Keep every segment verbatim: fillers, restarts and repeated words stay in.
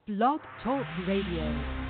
Blog Talk Radio.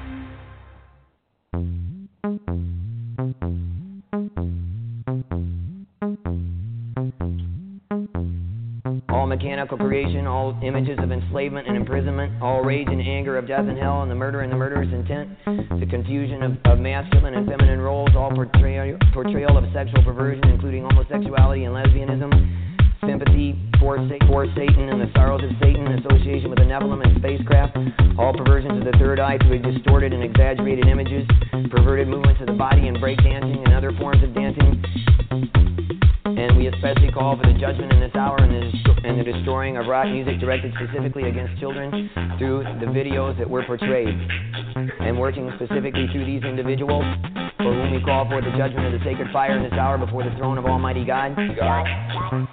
All mechanical creation, all images of enslavement and imprisonment, all rage and anger of death and hell, and the murder and the murderer's intent, the confusion of, of masculine and feminine roles, all portrayal, portrayal of sexual perversion, including homosexuality and lesbianism, sympathy for, for Satan and the sorrows of Satan, association with the Nephilim and spacecraft, all perversions of the third eye through distorted and exaggerated images, perverted movements of the body and breakdancing and other forms of dancing. And we especially call for the judgment in this hour and the, and the destroying of rock music directed specifically against children through the videos that were portrayed. And working specifically through these individuals, for whom we call for the judgment of the sacred fire in this hour before the throne of Almighty God. God.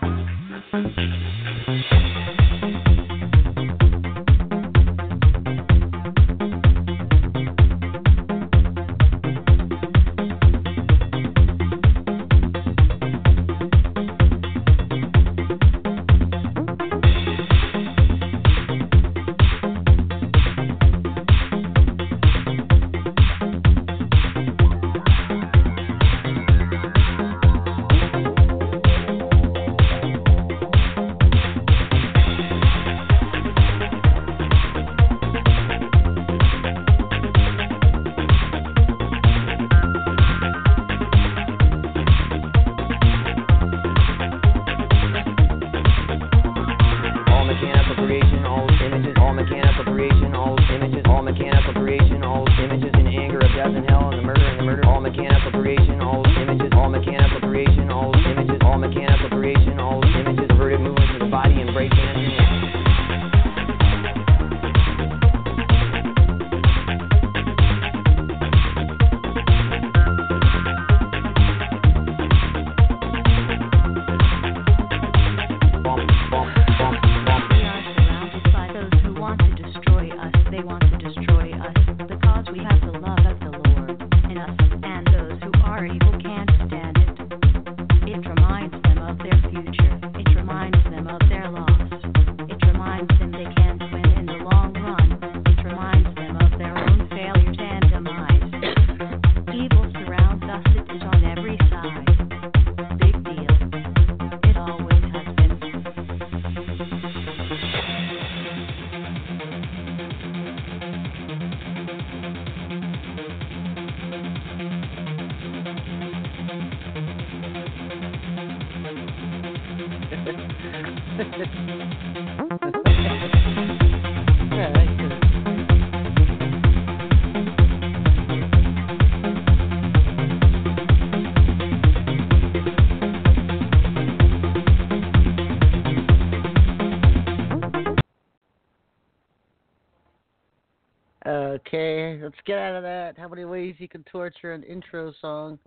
Okay, let's get out of that. How many ways you can torture an intro song?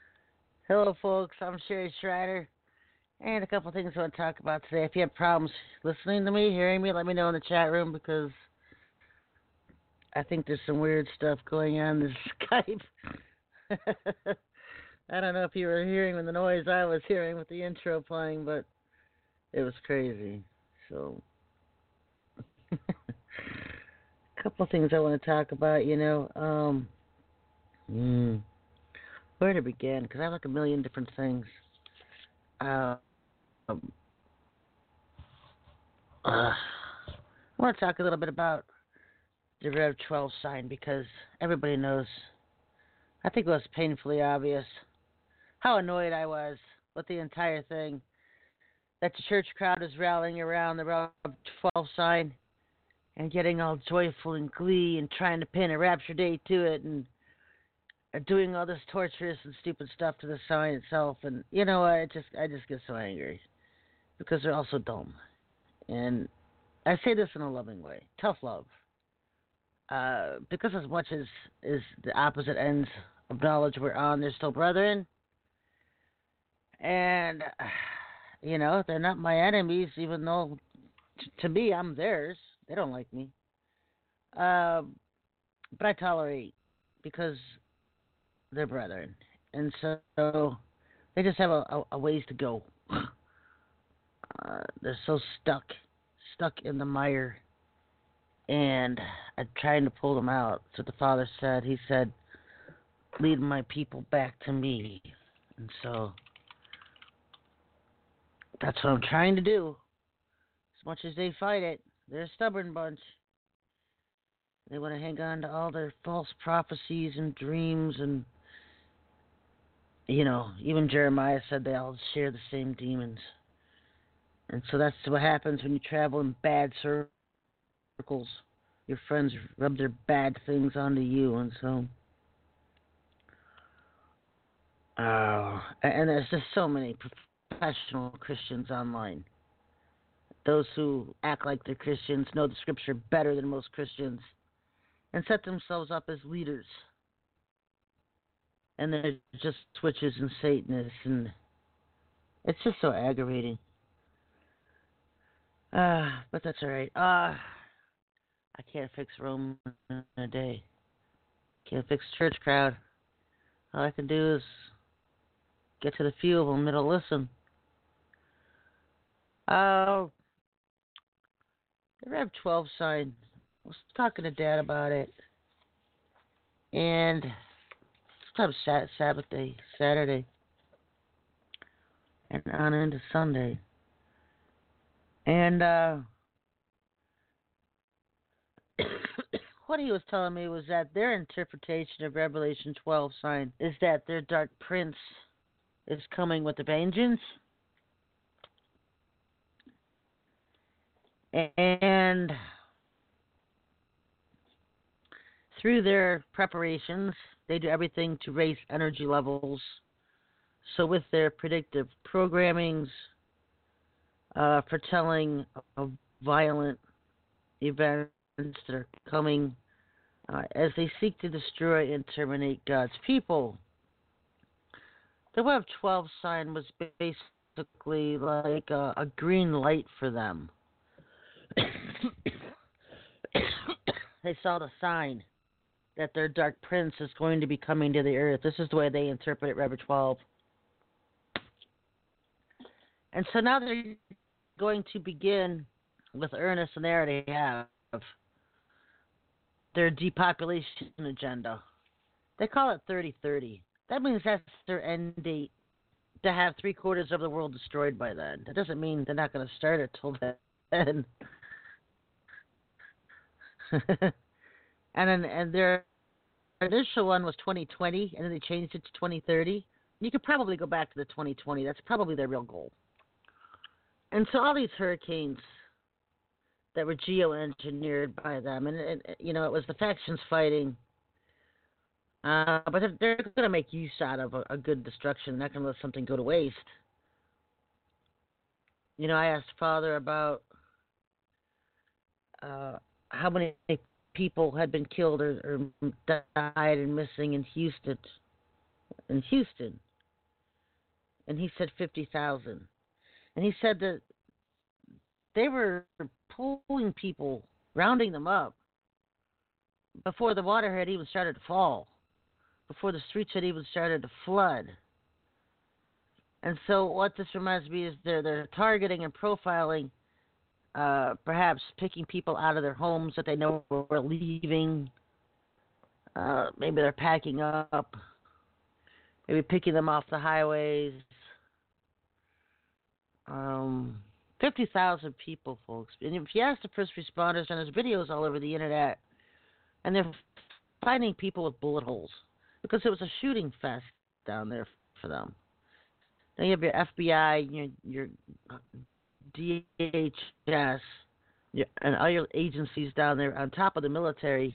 Hello, folks. I'm Sherry Strider. And a couple things I want to talk about today. If you have problems listening to me, hearing me, let me know in the chat room because I think there's some weird stuff going on in this Skype. I don't know if you were hearing the noise I was hearing with the intro playing, but it was crazy. So, a couple of things I want to talk about, you know. Um, mm, where to begin? Because I have like a million different things. Uh, um, uh, I want to talk a little bit about the Rev twelve sign because everybody knows. I think it was painfully obvious how annoyed I was with the entire thing. That the church crowd is rallying around the Rev twelve sign and getting all joyful and glee and trying to pin a rapture date to it and doing all this torturous and stupid stuff to the sign itself. And you know, I just I just get so angry because they're all so dumb. And I say this in a loving way, tough love. Uh, because as much as is the opposite ends of knowledge we're on, they're still brethren. And you know, they're not my enemies, even though t- to me I'm theirs. They don't like me. Uh, but I tolerate because they're brethren. And so they just have a, a, a ways to go. Uh, they're so stuck, stuck in the mire. And uh, trying to pull them out. That's what the Father said. He said, lead my people back to me. And so that's what I'm trying to do. As much as they fight it, they're a stubborn bunch. They want to hang on to all their false prophecies and dreams, and, you know, even Jeremiah said they all share the same demons. And so that's what happens when you travel in bad circles. Your friends rub their bad things onto you, and so... Uh, and there's just so many professional Christians online. Those who act like they're Christians, know the Scripture better than most Christians, and set themselves up as leaders. And they're just witches and Satanists, and it's just so aggravating. Uh, but that's all right. Uh, I can't fix Rome in a day. Can't fix church crowd. All I can do is get to the few of them that'll listen. Uh, the Rev twelve sign. I was talking to Dad about it. And it's time Sabbath day, Saturday. And on into Sunday. And uh, what he was telling me was that their interpretation of Revelation twelve sign is that their dark prince is coming with a vengeance. And through their preparations, they do everything to raise energy levels. So with their predictive programmings, uh, foretelling of violent events that are coming, uh, as they seek to destroy and terminate God's people. The Web twelve sign was basically like a, a green light for them. They saw the sign that their dark prince is going to be coming to the earth. This is the way they interpret it, Rev twelve. And so now they're going to begin with earnest, and they already have, their depopulation agenda. They call it thirty thirty. That means that's their end date, to have three quarters of the world destroyed by then. That doesn't mean they're not going to start it till then. and then, and their initial one was twenty twenty, and then they changed it to twenty thirty. You could probably go back to the twenty twenty. That's probably their real goal. And so all these hurricanes that were geoengineered by them, and, and you know, it was the factions fighting. Uh, but they're, they're going to make use out of a, a good destruction. They're not going to let something go to waste. You know, I asked Father about uh, how many people had been killed or, or died and missing in Houston. In Houston, and he said fifty thousand. And he said that they were pulling people, rounding them up, before the water had even started to fall, before the streets had even started to flood. And so what this reminds me is they're, they're targeting and profiling, uh, perhaps picking people out of their homes that they know are leaving. Uh, maybe they're packing up, maybe picking them off the highways. Um, fifty thousand people, folks. And if you ask the first responders, and there's videos all over the internet, and they're finding people with bullet holes because it was a shooting fest down there for them. Then you have your F B I, your, your D H S, your, and all your agencies down there on top of the military,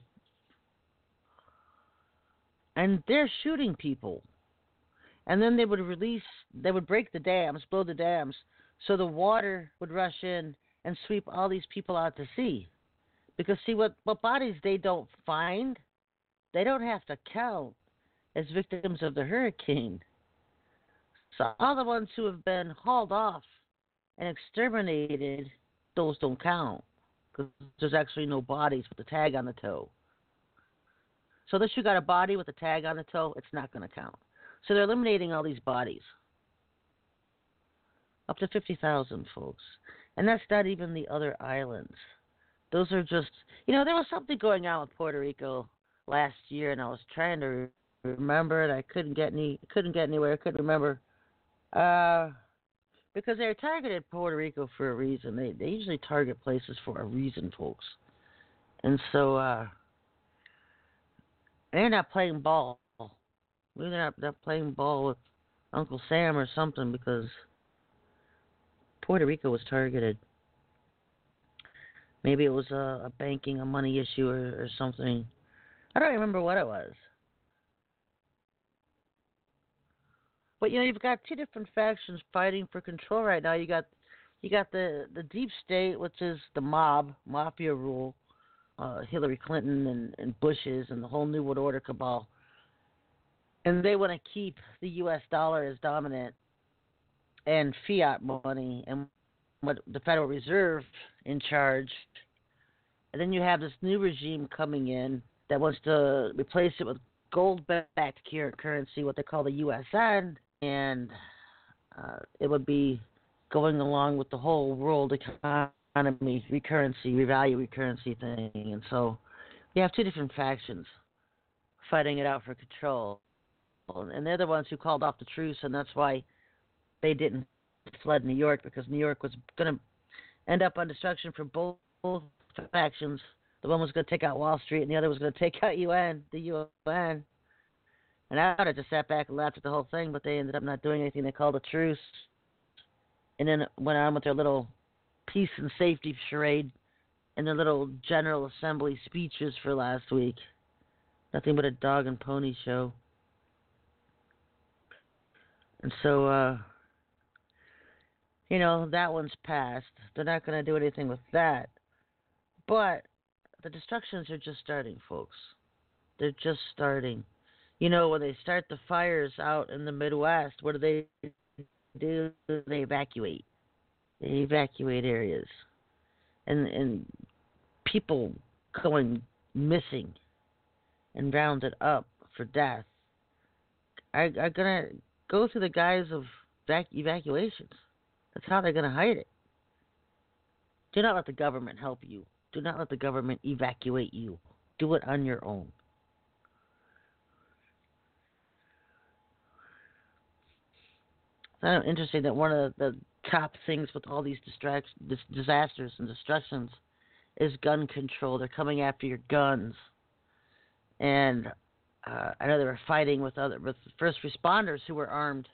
and they're shooting people. And then they would release, they would break the dams, blow the dams, so the water would rush in and sweep all these people out to sea. Because, see, what, what bodies they don't find, they don't have to count as victims of the hurricane. So all the ones who have been hauled off and exterminated, those don't count. Because there's actually no bodies with the tag on the toe. So unless you got a body with a tag on the toe, it's not going to count. So they're eliminating all these bodies. Up to fifty thousand, folks. And that's not even the other islands. those are just, you know, there was something going on with Puerto Rico last year, and I was trying to re- remember it. I couldn't get any, couldn't get anywhere. I couldn't remember. Uh, because they targeted Puerto Rico for a reason. They they usually target places for a reason, folks. And so uh, they're not playing ball. Maybe they're not, not playing ball with Uncle Sam or something, because Puerto Rico was targeted. Maybe it was a, a banking, a money issue or, or something. I don't remember what it was. But you know, you've got two different factions fighting for control right now. You got you got the, the deep state, which is the mob, mafia rule, uh, Hillary Clinton and, and Bush's and the whole New World Order cabal. And they want to keep the U S dollar as dominant and fiat money and what the Federal Reserve in charge. And then you have this new regime coming in that wants to replace it with gold-backed currency, what they call the U S N, and uh, it would be going along with the whole world economy, recurrency, revalue recurrency thing. And so you have two different factions fighting it out for control. And they're the ones who called off the truce, and that's why they didn't flood New York, because New York was going to end up on destruction for both, both factions. The one was going to take out Wall Street, and the other was going to take out U N, the U N. And I would have just sat back and laughed at the whole thing, but they ended up not doing anything. They called a truce, and then went on with their little peace and safety charade and their little General Assembly speeches for last week. Nothing but a dog and pony show. And so, uh, you know, that one's passed. They're not going to do anything with that. But the destructions are just starting, folks. They're just starting. You know, when they start the fires out in the Midwest, what do they do? They evacuate. They evacuate areas. And and people going missing and rounded up for death are, are going to go through the guise of vac- evacuations. That's how they're going to hide it. Do not let the government help you. Do not let the government evacuate you. Do it on your own. It's interesting that one of the top things with all these distract- dis- disasters and destructions is gun control. They're coming after your guns. And uh, I know they were fighting with other with first responders who were armed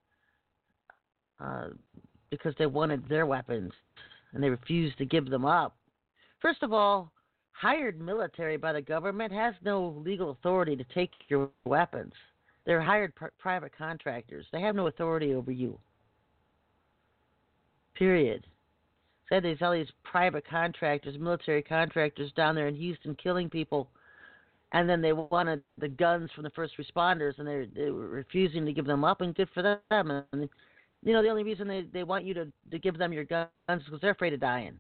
uh, because they wanted their weapons, and they refused to give them up. First of all, hired military by the government has no legal authority to take your weapons. They're hired pr- private contractors. They have no authority over you. Period. Said there's all these private contractors, military contractors down there in Houston killing people, and then they wanted the guns from the first responders, and they they were refusing to give them up, and good for them. And you know, the only reason they, they want you to, to give them your guns is because they're afraid of dying.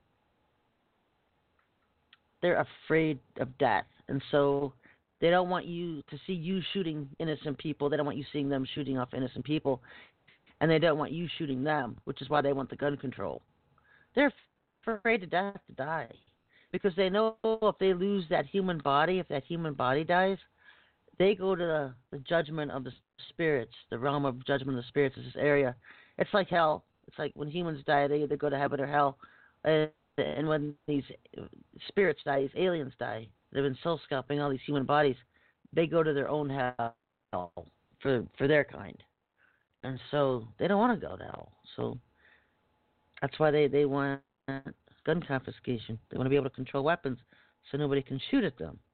They're afraid of death, and so they don't want you to see you shooting innocent people. They don't want you seeing them shooting off innocent people, and they don't want you shooting them, which is why they want the gun control. They're afraid to death to die, because they know if they lose that human body, if that human body dies, they go to the, the judgment of the spirits, the realm of judgment of the spirits is this area. It's like hell. It's like when humans die, they either go to heaven or hell. And, and when these spirits die, these aliens die, they've been soul scalping all these human bodies, they go to their own hell for for their kind. And so they don't want to go to hell. So that's why they, they want gun confiscation. They want to be able to control weapons so nobody can shoot at them.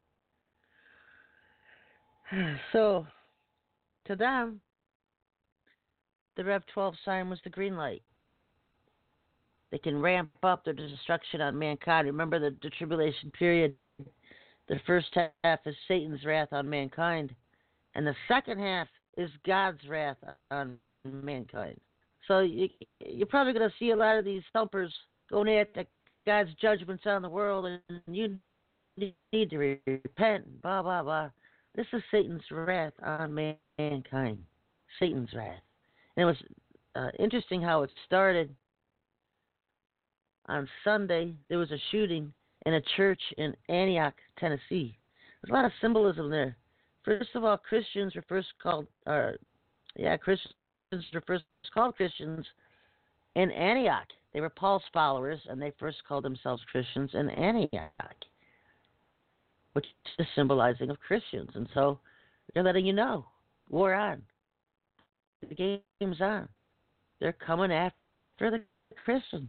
So to them, the Rev twelve sign was the green light. They can ramp up their destruction on mankind. Remember the, the tribulation period. The first half is Satan's wrath on mankind, and the second half is God's wrath on mankind. So you, you're probably going to see a lot of these thumpers going after God's judgments on the world, and you need to repent, blah, blah, blah. This is Satan's wrath on mankind. Satan's wrath. And it was uh, interesting how it started. On Sunday, there was a shooting in a church in Antioch, Tennessee. There's a lot of symbolism there. First of all, Christians were first called, uh, yeah, Christians were first called Christians in Antioch. They were Paul's followers, and they first called themselves Christians in Antioch, which is symbolizing of Christians. And so they're letting you know, war on. The game's on. They're coming after the Christians.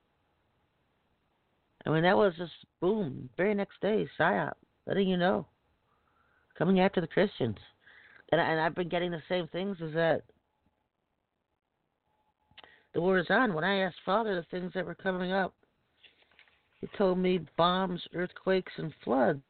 I mean, that was just boom, very next day, PSYOP, letting you know, coming after the Christians. And, and I've been getting the same things, is that the war is on. When I asked Father the things that were coming up, he told me bombs, earthquakes, and floods.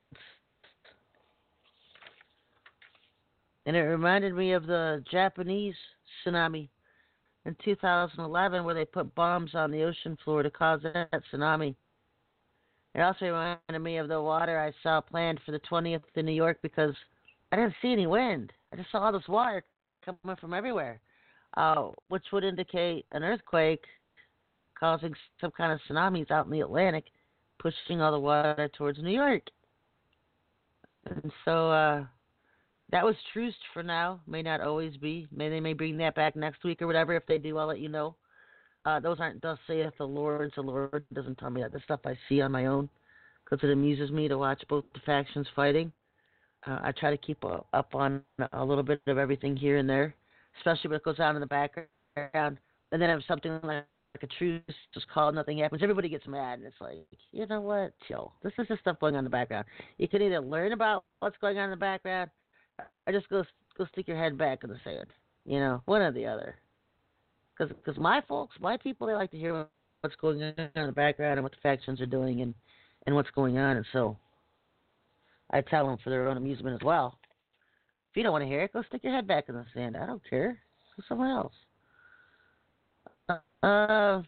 And it reminded me of the Japanese tsunami in two thousand eleven, where they put bombs on the ocean floor to cause that tsunami. It also reminded me of the water I saw planned for the twentieth in New York, because I didn't see any wind. I just saw all this water coming from everywhere, uh, which would indicate an earthquake causing some kind of tsunamis out in the Atlantic, pushing all the water towards New York. And so uh, that was truce for now. May not always be. Maybe they may bring that back next week or whatever. If they do, I'll let you know. Uh, those aren't thus saith the Lord. The Lord doesn't tell me that. The stuff I see on my own, because it amuses me to watch both the factions fighting. Uh, I try to keep uh, up on a little bit of everything here and there, especially when it goes on in the background. And then if something like, like a truce is called, nothing happens, everybody gets mad. And it's like, you know what? Chill. This is just stuff going on in the background. You can either learn about what's going on in the background, or just go go stick your head back in the sand. You know, one or the other. Because my folks, my people, they like to hear what's going on in the background and what the factions are doing and, and what's going on. And so I tell them for their own amusement as well. If you don't want to hear it, go stick your head back in the sand. I don't care. Go somewhere else. Uh,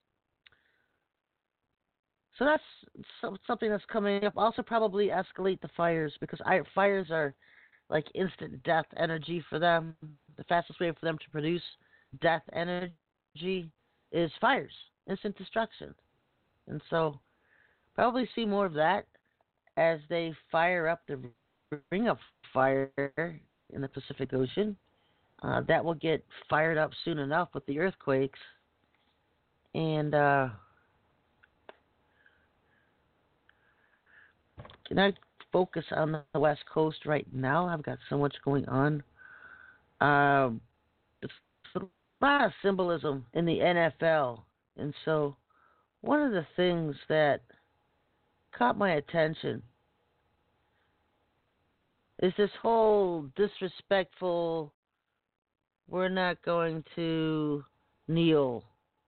so that's so, something that's coming up. Also probably escalate the fires, because I, fires are like instant death energy for them. The fastest way for them to produce death energy is fires, instant destruction. And so probably see more of that as they fire up the ring of fire in the Pacific Ocean. Uh, that will get fired up soon enough with the earthquakes. And uh, can I focus on the West Coast right now? I've got so much going on. Um, a lot of symbolism in the N F L. And so one of the things that caught my attention is this whole disrespectful, we're not going to kneel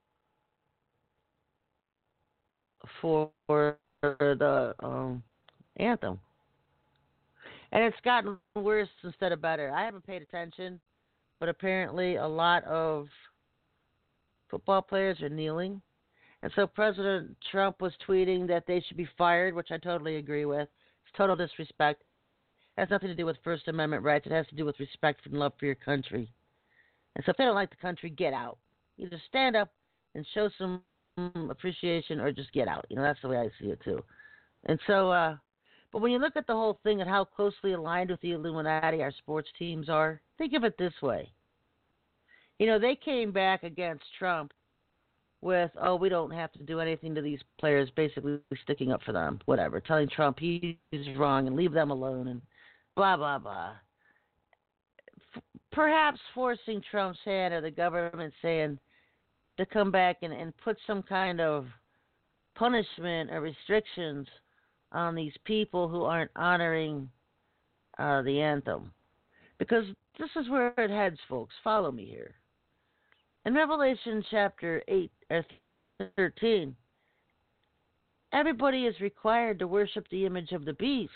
for the um, anthem. And it's gotten worse instead of better. I haven't paid attention, but apparently a lot of football players are kneeling. And so President Trump was tweeting that they should be fired, which I totally agree with. It's total disrespect. It has nothing to do with First Amendment rights. It has to do with respect and love for your country. And so if they don't like the country, get out. Either stand up and show some appreciation or just get out. You know, that's the way I see it too. And so, uh, but when you look at the whole thing and how closely aligned with the Illuminati our sports teams are, think of it this way. You know, they came back against Trump with, oh, we don't have to do anything to these players, basically sticking up for them, whatever, telling Trump he's wrong and leave them alone and blah, blah, blah. F- perhaps forcing Trump's hand or the government saying to come back and, and put some kind of punishment or restrictions on these people who aren't honoring uh, the anthem. Because this is where it heads, folks. Follow me here. In Revelation chapter eight or thirteen, everybody is required to worship the image of the beast.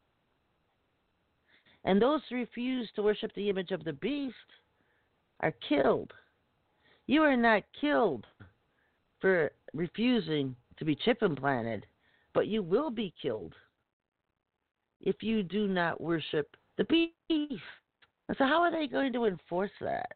And those who refuse to worship the image of the beast are killed. You are not killed for refusing to be chip implanted, but you will be killed if you do not worship the beast. And so how are they going to enforce that?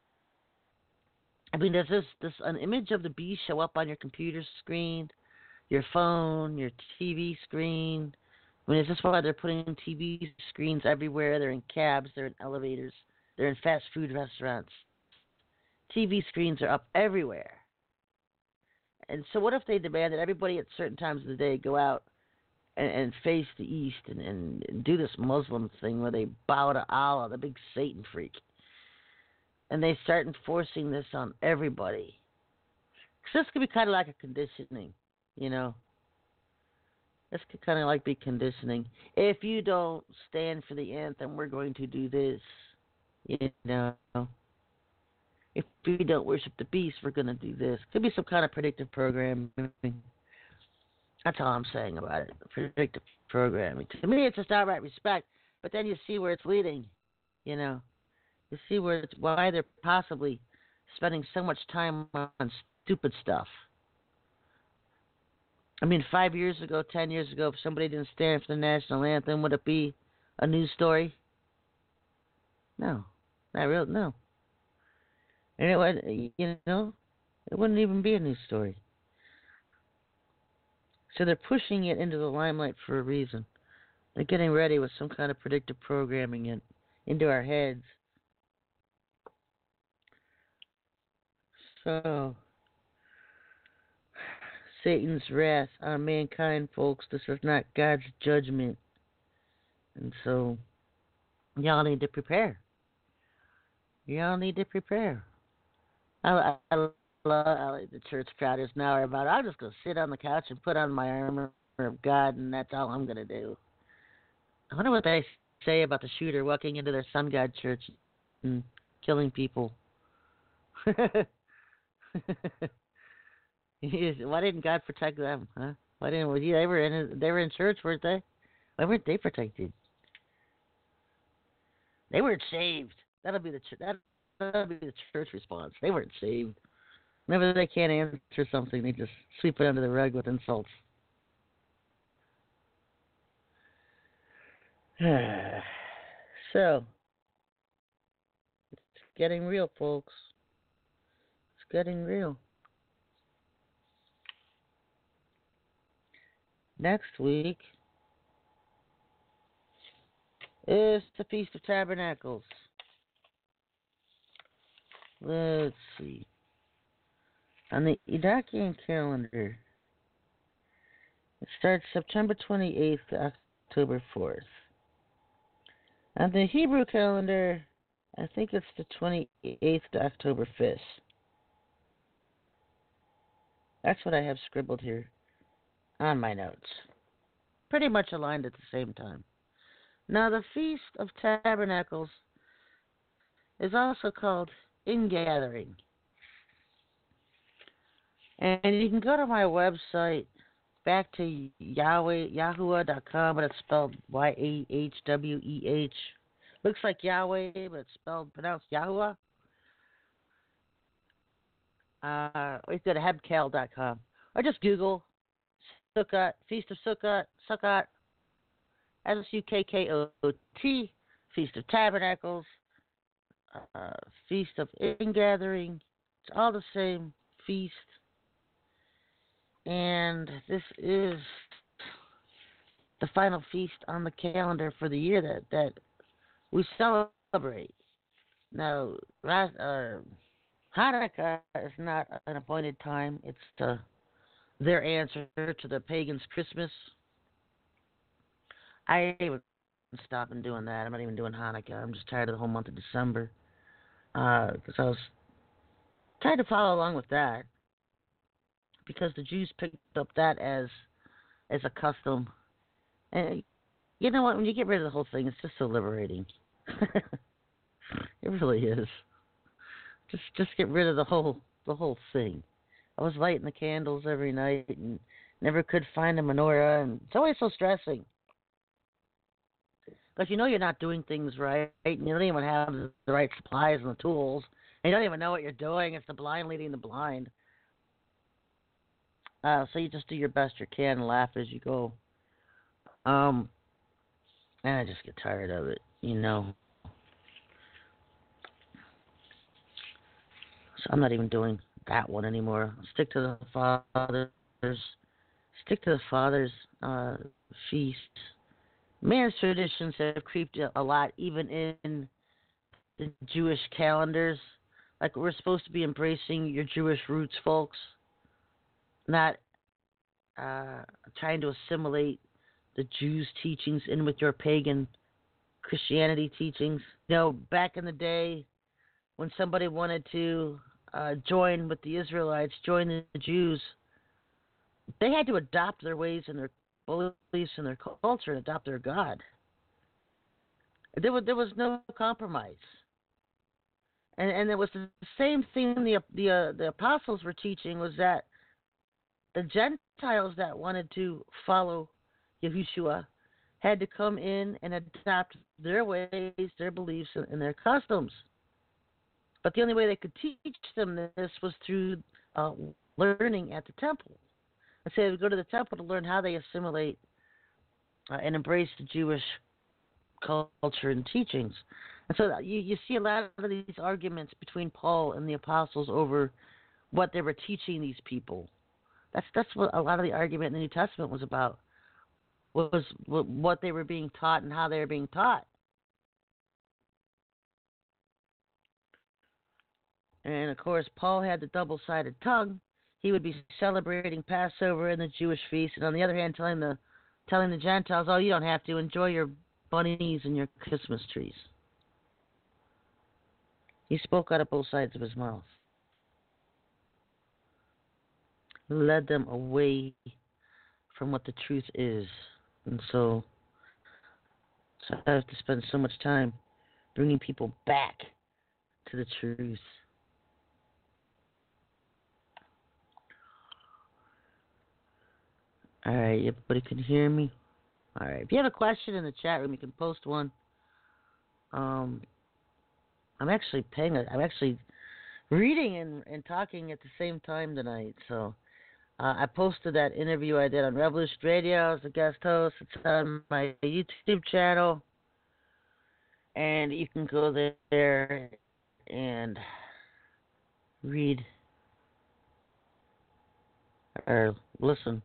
I mean, does this, does an image of the beast show up on your computer screen, your phone, your T V screen. I mean, is this why they're putting T V screens everywhere? They're in cabs, they're in elevators, they're in fast food restaurants. T V screens are up everywhere. And so what if they demand that everybody at certain times of the day go out and, and face the east and, and, and do this Muslim thing where they bow to Allah, the big Satan freak. And they start enforcing this on everybody. Because this could be kind of like a conditioning, you know. This could kind of like be conditioning. If you don't stand for the anthem, we're going to do this, you know. If we don't worship the beast, we're going to do this. Could be some kind of predictive programming. That's all I'm saying about it. Predictive programming. To me, it's just outright respect. But then you see where it's leading. You know, you see where it's, why they're possibly spending so much time on stupid stuff. I mean, five years ago, ten years ago, if somebody didn't stand for the national anthem, would it be a news story? No, not real. No. And it would, you know, it wouldn't even be a news story. So they're pushing it into the limelight for a reason. They're getting ready with some kind of predictive programming in, into our heads. So, Satan's wrath on mankind, folks. This is not God's judgment. And so, y'all need to prepare. Y'all need to prepare. I, I love how the church crowders now are about, I'm just going to sit on the couch and put on my armor of God, and that's all I'm going to do. I wonder what they say about the shooter walking into their sun god church and killing people. Why didn't God protect them, huh? Why didn't well, they were in they were in church, weren't they? Why weren't they protected? They weren't saved. That'll be the that that'll be the church response. They weren't saved. Whenever they can't answer something, they just sweep it under the rug with insults. So, it's getting real, folks. It's getting real. Next week is the Feast of Tabernacles. Let's see. On the Edakian calendar, it starts September twenty-eighth to October fourth. On the Hebrew calendar, I think it's the twenty-eighth to October fifth. That's what I have scribbled here on my notes. Pretty much aligned at the same time. Now, the Feast of Tabernacles is also called Ingathering. And you can go to my website, back to Yahweh, Yahuwah dot com, but it's spelled Y A H W E H. Looks like Yahweh, but it's spelled, pronounced Yahuwah. Uh, or you can go to hebcal dot com. Or just Google Sukkot, Feast of Sukkot, Sukkot, S U K K O T, Feast of Tabernacles, uh, Feast of Ingathering. It's all the same feast. And this is the final feast on the calendar for the year that, that we celebrate. Now, uh, Hanukkah is not an appointed time. It's the, their answer to the pagans' Christmas. I would stop doing that. I'm not even doing Hanukkah. I'm just tired of the whole month of December. Because uh, I was trying to follow along with that. Because the Jews picked up that as as a custom. And you know what? When you get rid of the whole thing, it's just so liberating. It really is. Just just get rid of the whole the whole thing. I was lighting the candles every night and never could find a menorah, and it's always so stressing. Because you know you're not doing things right, and you don't even have the right supplies and the tools, and you don't even know what you're doing. It's the blind leading the blind. Uh, so you just do your best you can and laugh as you go. Um, and I just get tired of it, you know. So I'm not even doing that one anymore. I'll stick to the fathers, Stick to the Father's uh, feast. Man's traditions have creeped a lot, even in the Jewish calendars. Like, we're supposed to be embracing your Jewish roots, folks, not uh, trying to assimilate the Jews' teachings in with your pagan Christianity teachings. You know, back in the day, when somebody wanted to uh, join with the Israelites, join the Jews, they had to adopt their ways and their beliefs and their culture and adopt their God. There was there was no compromise, and and it was the same thing the the uh, the apostles were teaching, was that the Gentiles that wanted to follow Yahushua had to come in and adopt their ways, their beliefs, and their customs. But the only way they could teach them this was through uh, learning at the temple. And so they would go to the temple to learn how they assimilate uh, and embrace the Jewish culture and teachings. And so you, you see a lot of these arguments between Paul and the apostles over what they were teaching these people. That's that's what a lot of the argument in the New Testament was about, was what they were being taught and how they were being taught. And, of course, Paul had the double-sided tongue. He would be celebrating Passover and the Jewish feast, and on the other hand, telling the telling the Gentiles, oh, you don't have to, enjoy your bunnies and your Christmas trees. He spoke out of both sides of his mouth. He led them away from what the truth is. And so, so I have to spend so much time bringing people back to the truth. All right, everybody can hear me? All right, if you have a question in the chat room, you can post one. Um, I'm actually paying. A, I'm actually reading and, and talking at the same time tonight. So uh, I posted that interview I did on Revolution Radio as a guest host. It's on my YouTube channel, and you can go there and read or listen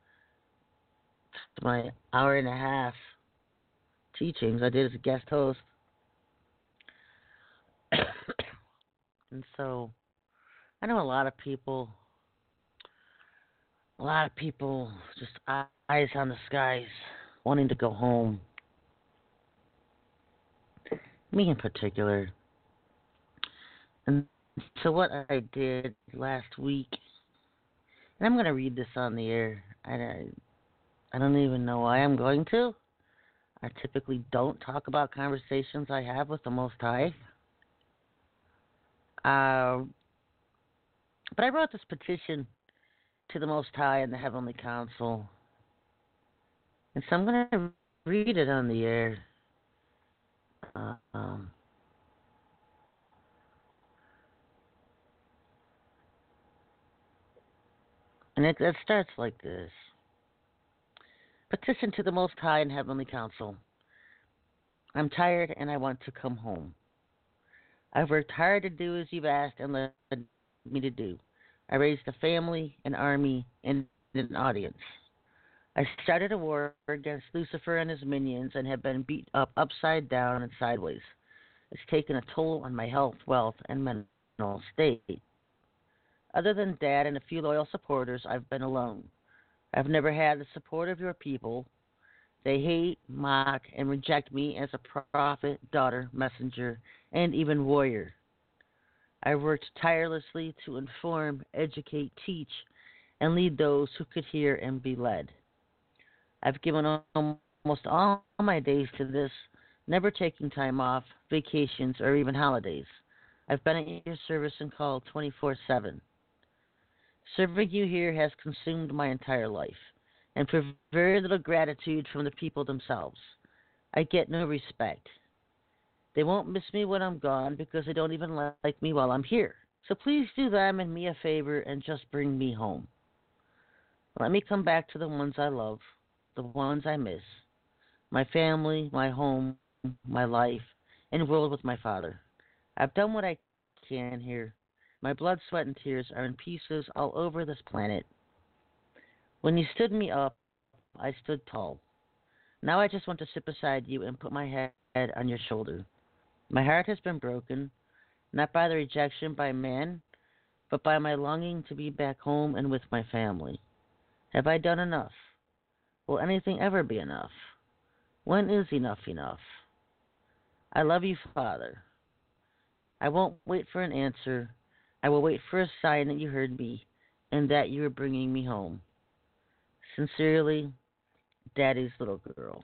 to my hour and a half teachings I did as a guest host. And so I know a lot of people, a lot of people just eyes on the skies, wanting to go home. Me in particular. And so what I did last week, and I'm going to read this on the air. I, I don't even know why I'm going to. I typically don't talk about conversations I have with the Most High. Uh, but I wrote this petition to the Most High and the Heavenly Council. And so I'm going to read it on the air. Uh, um, and it, it starts like this. Petition to the Most High and Heavenly Council. I'm tired and I want to come home. I've worked hard to do as you've asked and led me to do. I raised a family, an army, and an audience. I started a war against Lucifer and his minions and have been beat up upside down and sideways. It's taken a toll on my health, wealth, and mental state. Other than Dad and a few loyal supporters, I've been alone. I've never had the support of your people. They hate, mock, and reject me as a prophet, daughter, messenger, and even warrior. I worked tirelessly to inform, educate, teach, and lead those who could hear and be led. I've given almost all my days to this, never taking time off, vacations, or even holidays. I've been at your service and call twenty-four seven. Serving you here has consumed my entire life, and for very little gratitude from the people themselves. I get no respect. They won't miss me when I'm gone because they don't even like me while I'm here. So please do them and me a favor and just bring me home. Let me come back to the ones I love, the ones I miss, my family, my home, my life, and world with my Father. I've done what I can here. My blood, sweat, and tears are in pieces all over this planet. When you stood me up, I stood tall. Now I just want to sit beside you and put my head on your shoulder. My heart has been broken, not by the rejection by man, but by my longing to be back home and with my family. Have I done enough? Will anything ever be enough? When is enough enough? I love you, Father. I won't wait for an answer. I will wait for a sign that you heard me and that you are bringing me home. Sincerely, Daddy's little girl.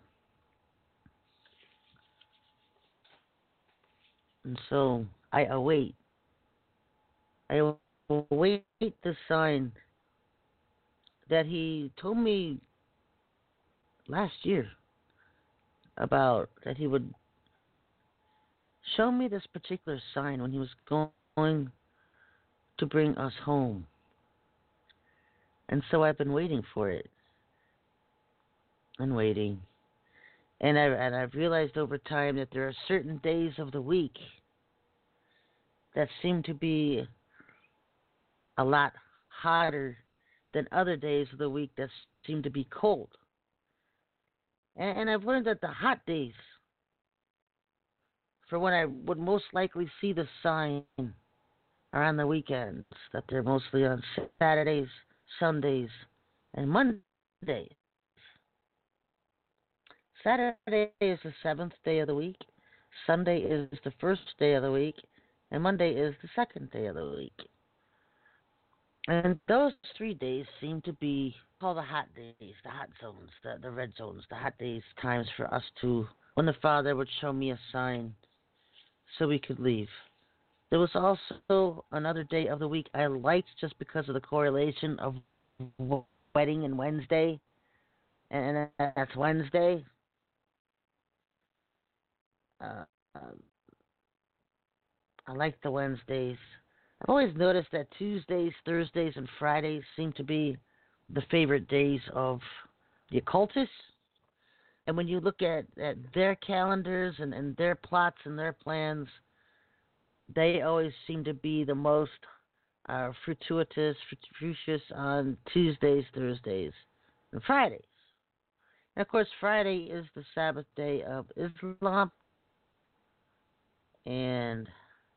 And so I await. I await the sign that he told me last year about that he would show me this particular sign when he was going to bring us home. And so I've been waiting for it. And waiting. And I've, and I've realized over time that there are certain days of the week that seem to be a lot hotter than other days of the week that seem to be cold. And, and I've learned that the hot days, for when I would most likely see the sign, are on the weekends, that they're mostly on Saturdays, Sundays, and Mondays. Saturday is the seventh day of the week, Sunday is the first day of the week, and Monday is the second day of the week. And those three days seem to be called the hot days, the hot zones, the, the red zones, the hot days, times for us to, when the Father would show me a sign so we could leave. There was also another day of the week I liked just because of the correlation of wedding and Wednesday, and that's Wednesday. Uh, um, I like the Wednesdays. I've always noticed that Tuesdays, Thursdays, and Fridays seem to be the favorite days of the occultists. And when you look at, at their calendars and, and their plots and their plans, they always seem to be the most uh, fortuitous, fruitious on Tuesdays, Thursdays, and Fridays. And of course, Friday is the Sabbath day of Islam. And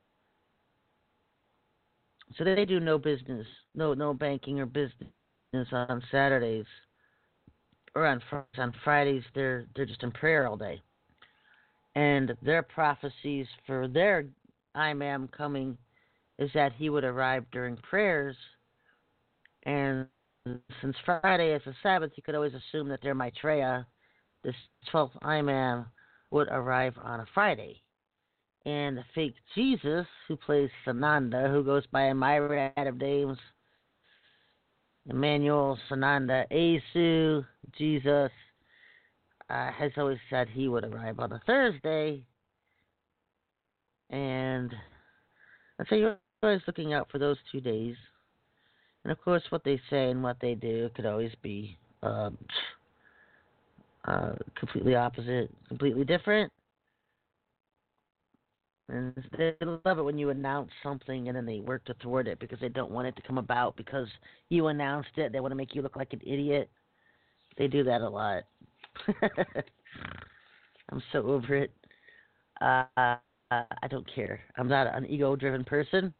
so they do no business, no no banking or business on Saturdays, or on on Fridays. They're they're just in prayer all day, and their prophecies for their Imam coming is that he would arrive during prayers, and since Friday is a Sabbath, you could always assume that their Maitreya, this twelfth Imam, would arrive on a Friday. And the fake Jesus, who plays Sananda, who goes by a myriad of names, Emmanuel, Sananda, Asu, Jesus, uh, has always said he would arrive on a Thursday. And so you're always looking out for those two days. And of course, what they say and what they do could always be um, uh, completely opposite, completely different. And they love it when you announce something and then they work to thwart it because they don't want it to come about because you announced it. They want to make you look like an idiot. They do that a lot. I'm so over it. Uh, I don't care. I'm not an ego-driven person.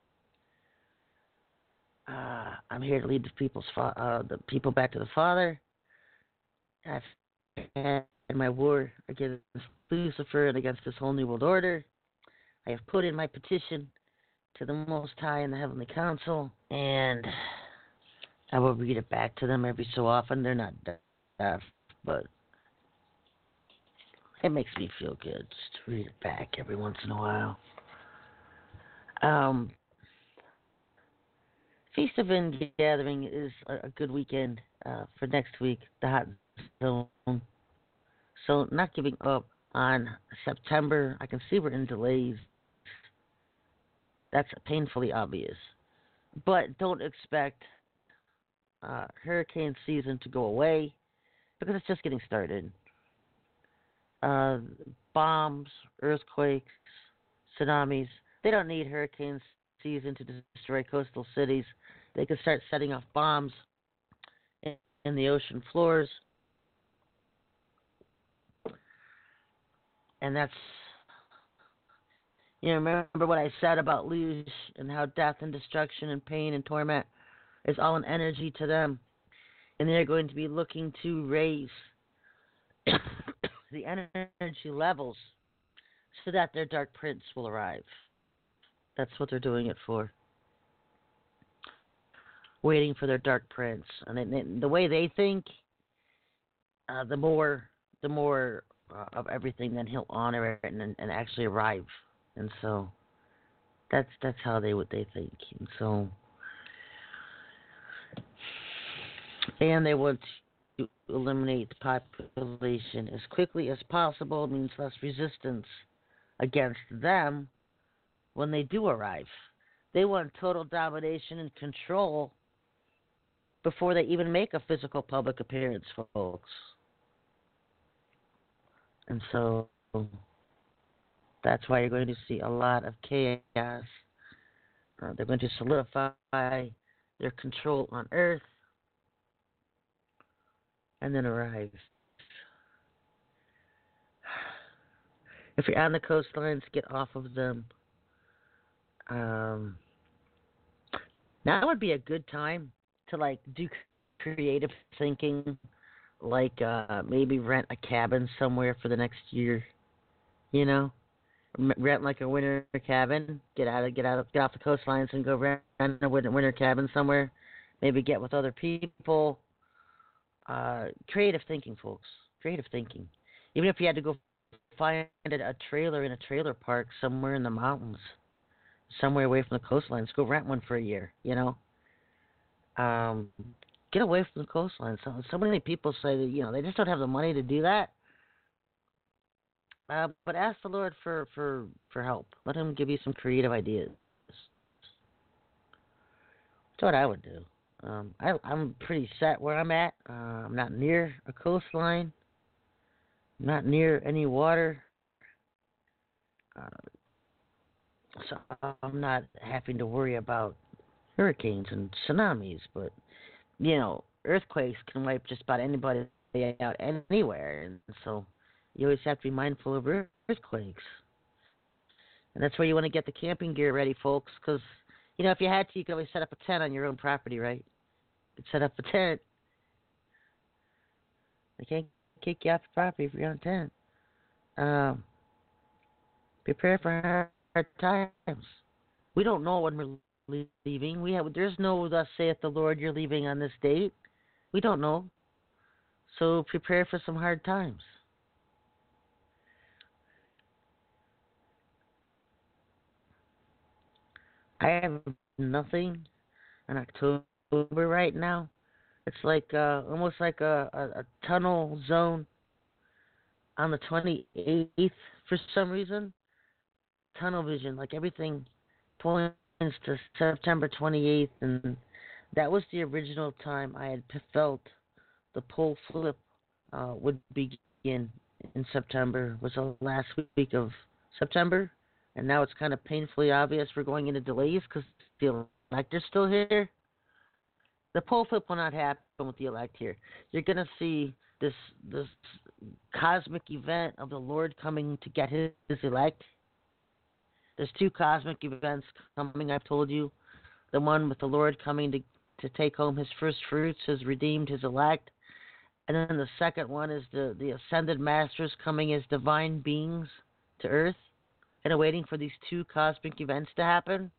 Uh, I'm here to lead the people's fa- uh, the people back to the Father. I've had my war against Lucifer and against this whole New World Order. I have put in my petition to the Most High and the Heavenly Council, and I will read it back to them every so often. They're not deaf, but it makes me feel good just to read it back every once in a while. Um, Feast of Ingathering is a, a good weekend uh, for next week, the Hot Zone. So not giving up on September. I can see we're in delays. That's painfully obvious. But don't expect uh, hurricane season to go away because it's just getting started. Uh, bombs, earthquakes, tsunamis, they don't need hurricane season to destroy coastal cities. They can start setting off bombs in and the ocean floors. And that's, you know, remember what I said about Luge and how death and destruction and pain and torment is all an energy to them. And they're going to be looking to raise the energy levels so that their dark prince will arrive. That's what they're doing it for. Waiting for their dark prince. And they, the way they think, uh, the more the more uh, of everything, then he'll honor it and, and actually arrive. And so that's that's how they what they think. And so and they want to eliminate the population as quickly as possible. It means less resistance against them when they do arrive. They want total domination and control before they even make a physical public appearance, folks. And so that's why you're going to see a lot of chaos. Uh, they're going to solidify their control on Earth and then arrive. If you're on the coastlines, get off of them. Um, now would be a good time to like do creative thinking, like uh, maybe rent a cabin somewhere for the next year. You know, rent like a winter cabin. Get out of get out of, get off the coastlines and go rent a winter cabin somewhere. Maybe get with other people. Uh, creative thinking, folks. Creative thinking. Even if you had to go find a trailer in a trailer park somewhere in the mountains, somewhere away from the coastlines, go rent one for a year. You know, um, get away from the coastline. So, so many people say that, you know, they just don't have the money to do that. Uh, but ask the Lord for, for, for help. Let Him give you some creative ideas. That's what I would do. Um, I, I'm pretty set where I'm at. Uh, I'm not near a coastline. I'm not near any water. Uh, so I'm not having to worry about hurricanes and tsunamis. But, you know, earthquakes can wipe just about anybody out anywhere. And so you always have to be mindful of earthquakes. And that's where you want to get the camping gear ready, folks, because, you know, if you had to, you could always set up a tent on your own property, right? You could set up a tent. They can't kick you off the property if you're on a tent. Um, prepare for hard times. We don't know when we're leaving. We have there's no thus saith the Lord, you're leaving on this date. We don't know. So prepare for some hard times. I have nothing in October right now. It's like uh, almost like a, a, a tunnel zone on the twenty-eighth for some reason. Tunnel vision, like everything points to September twenty-eighth, and that was the original time I had felt the pole flip uh, would begin in September. Was the last week of September. And now it's kind of painfully obvious we're going into delays because the elector's still here. The pole flip will not happen with the elect here. You're going to see this this cosmic event of the Lord coming to get his, his elect. There's two cosmic events coming, I've told you. The one with the Lord coming to, to take home his first fruits, his redeemed, his elect. And then the second one is the, the ascended masters coming as divine beings to earth. And waiting for these two cosmic events to happen.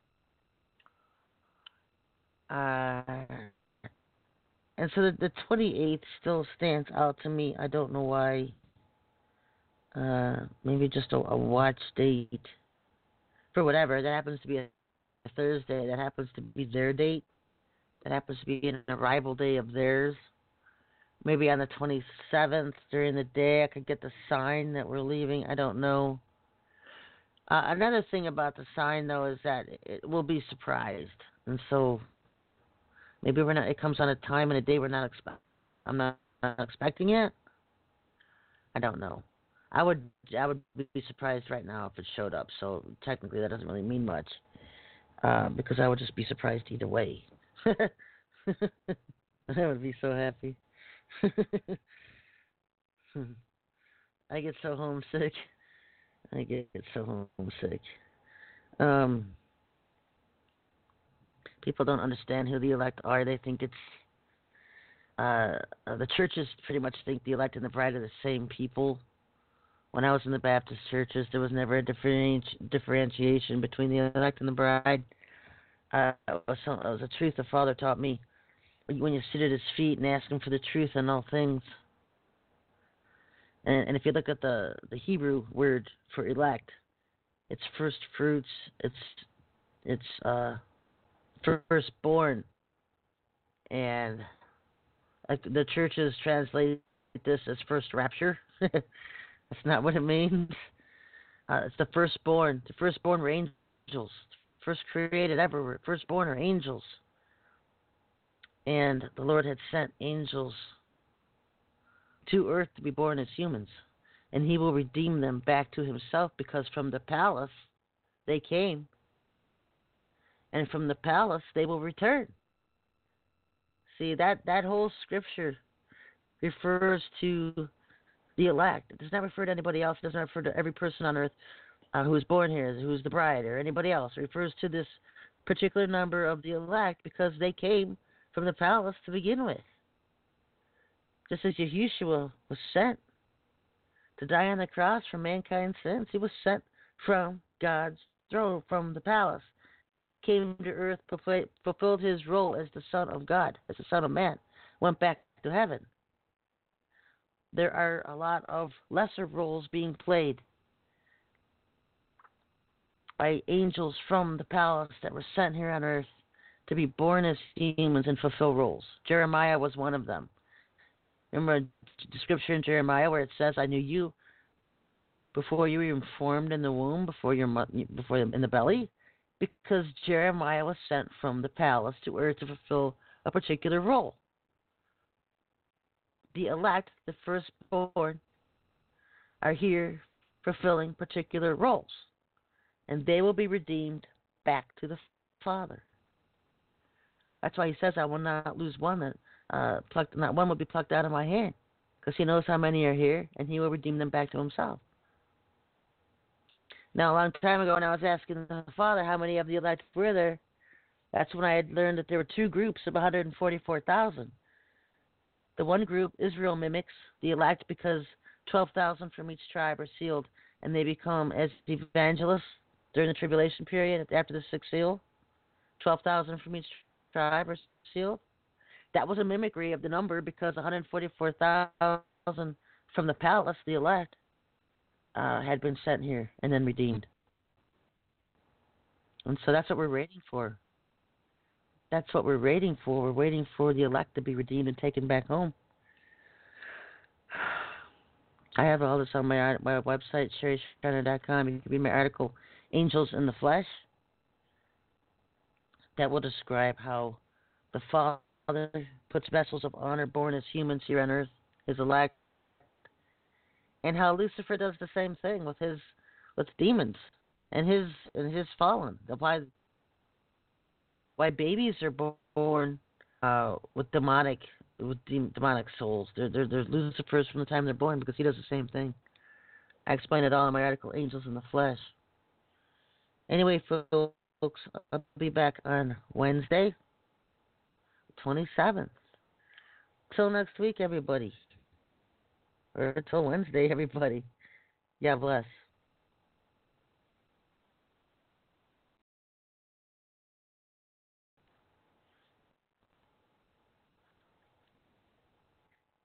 Uh, and so the, the twenty-eighth still stands out to me. I don't know why. Uh, maybe just a, a watch date. For whatever. That happens to be a, a Thursday. That happens to be their date. That happens to be an arrival day of theirs. Maybe on the twenty-seventh during the day I could get the sign that we're leaving. I don't know. Uh, another thing about the sign, though, is that it will be surprised, and so maybe we're not. It comes on a time and a day we're not expect. I'm not, not expecting it. I don't know. I would. I would be surprised right now if it showed up. So technically, that doesn't really mean much, uh, because I would just be surprised either way. I would be so happy. I get so homesick. I get so homesick. Um, people don't understand who the elect are. They think it's uh, the churches pretty much think the elect and the bride are the same people. When I was in the Baptist churches, there was never a differenti- differentiation between the elect and the bride. Uh, it, was some, it was a truth the Father taught me. When you sit at His feet and ask Him for the truth in all things. And, and if you look at the, the Hebrew word for elect, it's first fruits. It's it's uh, firstborn, and like the churches translate this as first rapture. That's not what it means. Uh, it's the firstborn. The firstborn were angels, first created ever. Firstborn are angels, and the Lord had sent angels to earth to be born as humans, and He will redeem them back to Himself, because from the palace they came, and from the palace they will return. See, that, that whole scripture refers to the elect. It does not refer to anybody else. It does not refer to every person on earth uh, who is born here, who is the bride, or anybody else. It refers to this particular number of the elect because they came from the palace to begin with. Just as Yahushua was sent to die on the cross for mankind's sins, He was sent from God's throne, from the palace. Came to earth, fulfilled His role as the Son of God, as the Son of Man, went back to heaven. There are a lot of lesser roles being played by angels from the palace that were sent here on earth to be born as humans and fulfill roles. Jeremiah was one of them. Remember the scripture in Jeremiah where it says, "I knew you before you were even formed in the womb, before your before in the belly," because Jeremiah was sent from the palace to earth to fulfill a particular role. The elect, the firstborn, are here fulfilling particular roles, and they will be redeemed back to the Father. That's why He says, "I will not lose one that uh, plucked, not one will be plucked out of my hand," because He knows how many are here, and He will redeem them back to Himself. Now, a long time ago, when I was asking the Father how many of the elect were there, that's when I had learned that there were two groups of one hundred forty-four thousand. The one group, Israel mimics the elect because twelve thousand from each tribe are sealed, and they become as evangelists during the tribulation period after the sixth seal. twelve thousand from each tribe are sealed. That was a mimicry of the number because one hundred forty-four thousand from the palace, the elect, uh, had been sent here and then redeemed. And so that's what we're waiting for. That's what we're waiting for. We're waiting for the elect to be redeemed and taken back home. I have all this on my art, my website, sherry shiner dot com. You can read my article, Angels in the Flesh, that will describe how the Father puts vessels of honor born as humans here on earth, His elect, and how Lucifer does the same thing with his with demons and his and his fallen. Why why babies are born uh, with demonic with de- demonic souls. They're, they're they're Lucifers from the time they're born because he does the same thing. I explain it all in my article, Angels in the Flesh. Anyway, folks, I'll be back on Wednesday, twenty-seventh. Till next week, everybody. Or until Wednesday, everybody. God bless.